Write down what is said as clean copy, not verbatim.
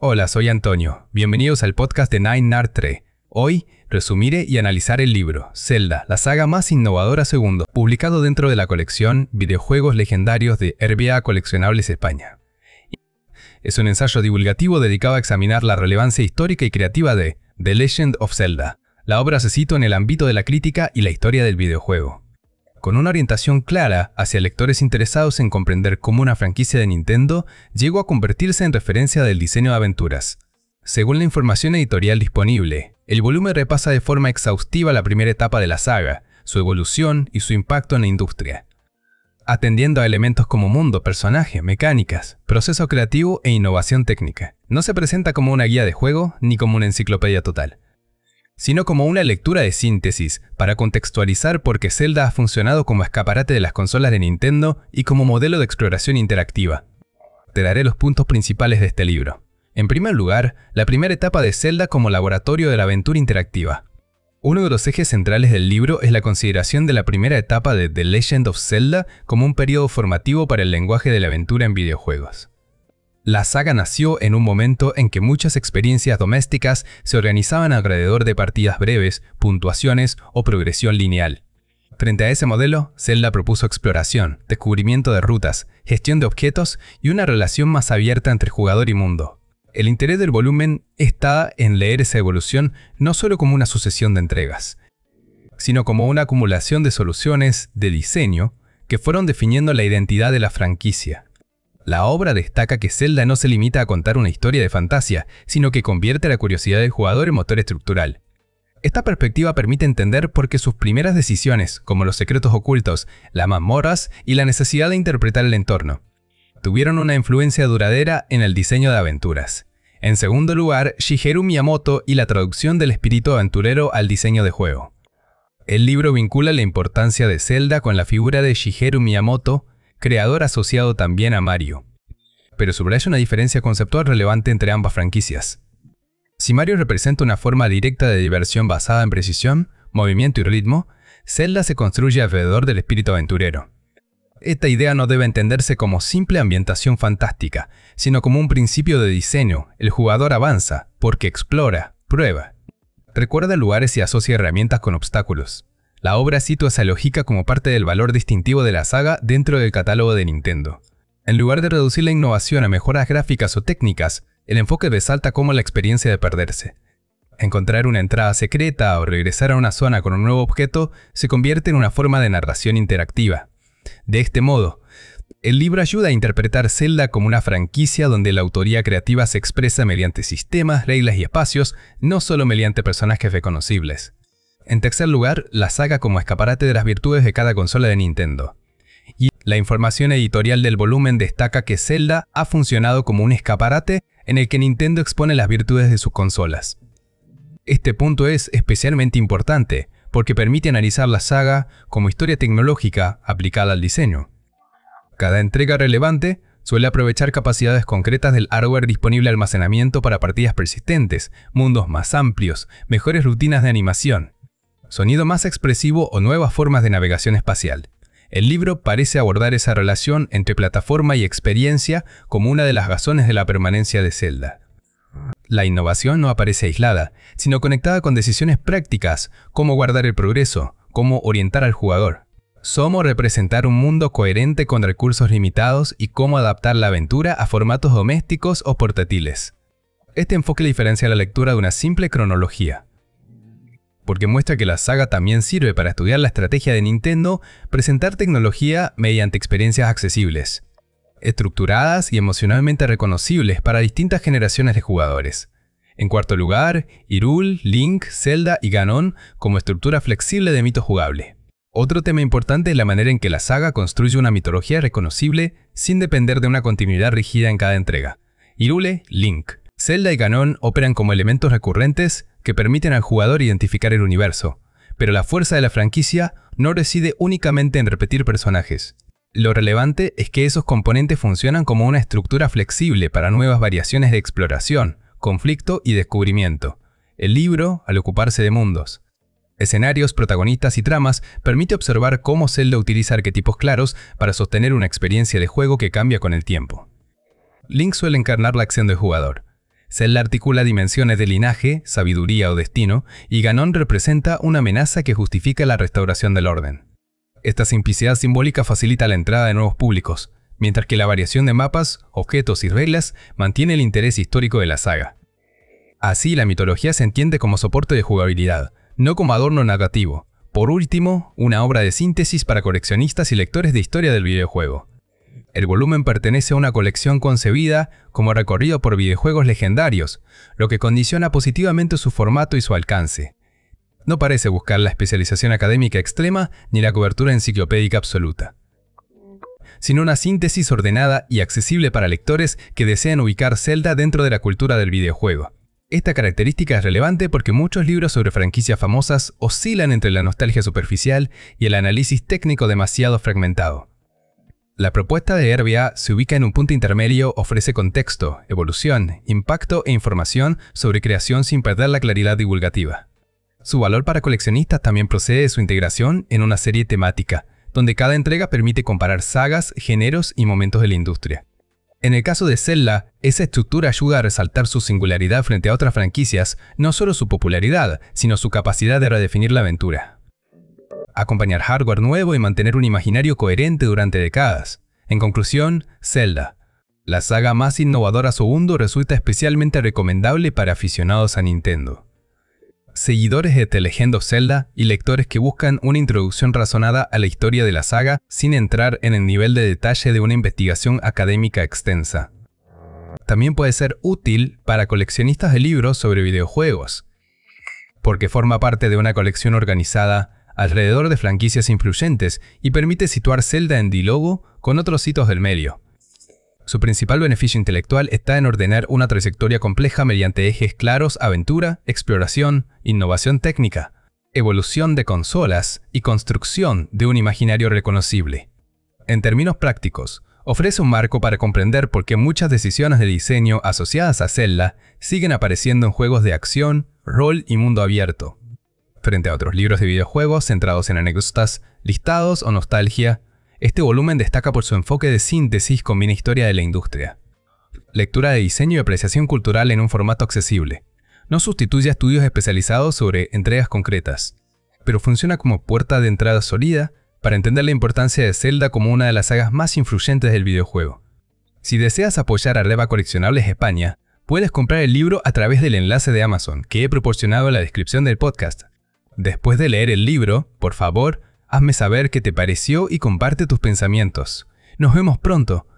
Hola, soy Antonio. Bienvenidos al podcast de Nine Nard 3. Hoy, resumiré y analizar el libro Zelda, la saga más innovadora segundo, publicado dentro de la colección Videojuegos Legendarios de RBA Coleccionables España. Es un ensayo divulgativo dedicado a examinar la relevancia histórica y creativa de The Legend of Zelda. La obra se sitúa en el ámbito de la crítica y la historia del videojuego, con una orientación clara hacia lectores interesados en comprender cómo una franquicia de Nintendo llegó a convertirse en referencia del diseño de aventuras. Según la información editorial disponible, el volumen repasa de forma exhaustiva la primera etapa de la saga, su evolución y su impacto en la industria, atendiendo a elementos como mundo, personaje, mecánicas, proceso creativo e innovación técnica. No se presenta como una guía de juego ni como una enciclopedia total, sino como una lectura de síntesis para contextualizar por qué Zelda ha funcionado como escaparate de las consolas de Nintendo y como modelo de exploración interactiva. Te daré los puntos principales de este libro. En primer lugar, la primera etapa de Zelda como laboratorio de la aventura interactiva. Uno de los ejes centrales del libro es la consideración de la primera etapa de The Legend of Zelda como un periodo formativo para el lenguaje de la aventura en videojuegos. La saga nació en un momento en que muchas experiencias domésticas se organizaban alrededor de partidas breves, puntuaciones o progresión lineal. Frente a ese modelo, Zelda propuso exploración, descubrimiento de rutas, gestión de objetos y una relación más abierta entre jugador y mundo. El interés del volumen está en leer esa evolución no solo como una sucesión de entregas, sino como una acumulación de soluciones de diseño que fueron definiendo la identidad de la franquicia. La obra destaca que Zelda no se limita a contar una historia de fantasía, sino que convierte la curiosidad del jugador en motor estructural. Esta perspectiva permite entender por qué sus primeras decisiones, como los secretos ocultos, las mazmorras y la necesidad de interpretar el entorno, tuvieron una influencia duradera en el diseño de aventuras. En segundo lugar, Shigeru Miyamoto y la traducción del espíritu aventurero al diseño de juego. El libro vincula la importancia de Zelda con la figura de Shigeru Miyamoto, creador asociado también a Mario, pero subraya una diferencia conceptual relevante entre ambas franquicias. Si Mario representa una forma directa de diversión basada en precisión, movimiento y ritmo, Zelda se construye alrededor del espíritu aventurero. Esta idea no debe entenderse como simple ambientación fantástica, sino como un principio de diseño. El jugador avanza, porque explora, prueba. Recuerda lugares y asocia herramientas con obstáculos. La obra sitúa esa lógica como parte del valor distintivo de la saga dentro del catálogo de Nintendo. En lugar de reducir la innovación a mejoras gráficas o técnicas, el enfoque resalta como la experiencia de perderse. Encontrar una entrada secreta o regresar a una zona con un nuevo objeto se convierte en una forma de narración interactiva. De este modo, el libro ayuda a interpretar Zelda como una franquicia donde la autoría creativa se expresa mediante sistemas, reglas y espacios, no solo mediante personajes reconocibles. En tercer lugar, la saga como escaparate de las virtudes de cada consola de Nintendo. Y la información editorial del volumen destaca que Zelda ha funcionado como un escaparate en el que Nintendo expone las virtudes de sus consolas. Este punto es especialmente importante porque permite analizar la saga como historia tecnológica aplicada al diseño. Cada entrega relevante suele aprovechar capacidades concretas del hardware disponible de almacenamiento para partidas persistentes, mundos más amplios, mejores rutinas de animación, sonido más expresivo o nuevas formas de navegación espacial. El libro parece abordar esa relación entre plataforma y experiencia como una de las razones de la permanencia de Zelda. La innovación no aparece aislada, sino conectada con decisiones prácticas, como guardar el progreso, cómo orientar al jugador, cómo representar un mundo coherente con recursos limitados y cómo adaptar la aventura a formatos domésticos o portátiles. Este enfoque diferencia la lectura de una simple cronología, porque muestra que la saga también sirve para estudiar la estrategia de Nintendo, presentar tecnología mediante experiencias accesibles, estructuradas y emocionalmente reconocibles para distintas generaciones de jugadores. En cuarto lugar, Hyrule, Link, Zelda y Ganon como estructura flexible de mito jugable. Otro tema importante es la manera en que la saga construye una mitología reconocible sin depender de una continuidad rígida en cada entrega. Hyrule, Link, Zelda y Ganon operan como elementos recurrentes que permiten al jugador identificar el universo, pero la fuerza de la franquicia no reside únicamente en repetir personajes. Lo relevante es que esos componentes funcionan como una estructura flexible para nuevas variaciones de exploración, conflicto y descubrimiento. El libro, al ocuparse de mundos, escenarios, protagonistas y tramas, permite observar cómo Zelda utiliza arquetipos claros para sostener una experiencia de juego que cambia con el tiempo. Link suele encarnar la acción del jugador. Zelda articula dimensiones de linaje, sabiduría o destino, y Ganon representa una amenaza que justifica la restauración del orden. Esta simplicidad simbólica facilita la entrada de nuevos públicos, mientras que la variación de mapas, objetos y reglas mantiene el interés histórico de la saga. Así, la mitología se entiende como soporte de jugabilidad, no como adorno narrativo. Por último, una obra de síntesis para coleccionistas y lectores de historia del videojuego. El volumen pertenece a una colección concebida como recorrido por videojuegos legendarios, lo que condiciona positivamente su formato y su alcance. No parece buscar la especialización académica extrema ni la cobertura enciclopédica absoluta, sino una síntesis ordenada y accesible para lectores que desean ubicar Zelda dentro de la cultura del videojuego. Esta característica es relevante porque muchos libros sobre franquicias famosas oscilan entre la nostalgia superficial y el análisis técnico demasiado fragmentado. La propuesta de RBA se ubica en un punto intermedio, ofrece contexto, evolución, impacto e información sobre creación sin perder la claridad divulgativa. Su valor para coleccionistas también procede de su integración en una serie temática, donde cada entrega permite comparar sagas, géneros y momentos de la industria. En el caso de Zelda, esa estructura ayuda a resaltar su singularidad frente a otras franquicias, no solo su popularidad, sino su capacidad de redefinir la aventura. Acompañar hardware nuevo y mantener un imaginario coherente durante décadas. En conclusión, Zelda, la saga más innovadora segundo, resulta especialmente recomendable para aficionados a Nintendo, seguidores de The Legend of Zelda y lectores que buscan una introducción razonada a la historia de la saga sin entrar en el nivel de detalle de una investigación académica extensa. También puede ser útil para coleccionistas de libros sobre videojuegos, porque forma parte de una colección organizada alrededor de franquicias influyentes y permite situar Zelda en diálogo con otros hitos del medio. Su principal beneficio intelectual está en ordenar una trayectoria compleja mediante ejes claros: aventura, exploración, innovación técnica, evolución de consolas y construcción de un imaginario reconocible. En términos prácticos, ofrece un marco para comprender por qué muchas decisiones de diseño asociadas a Zelda siguen apareciendo en juegos de acción, rol y mundo abierto, frente a otros libros de videojuegos centrados en anécdotas, listados o nostalgia. Este volumen destaca por su enfoque de síntesis, combina historia de la industria, lectura de diseño y apreciación cultural en un formato accesible. No sustituye a estudios especializados sobre entregas concretas, pero funciona como puerta de entrada sólida para entender la importancia de Zelda como una de las sagas más influyentes del videojuego. Si deseas apoyar a Reba Coleccionables España, puedes comprar el libro a través del enlace de Amazon que he proporcionado en la descripción del podcast. Después de leer el libro, por favor, hazme saber qué te pareció y comparte tus pensamientos. Nos vemos pronto.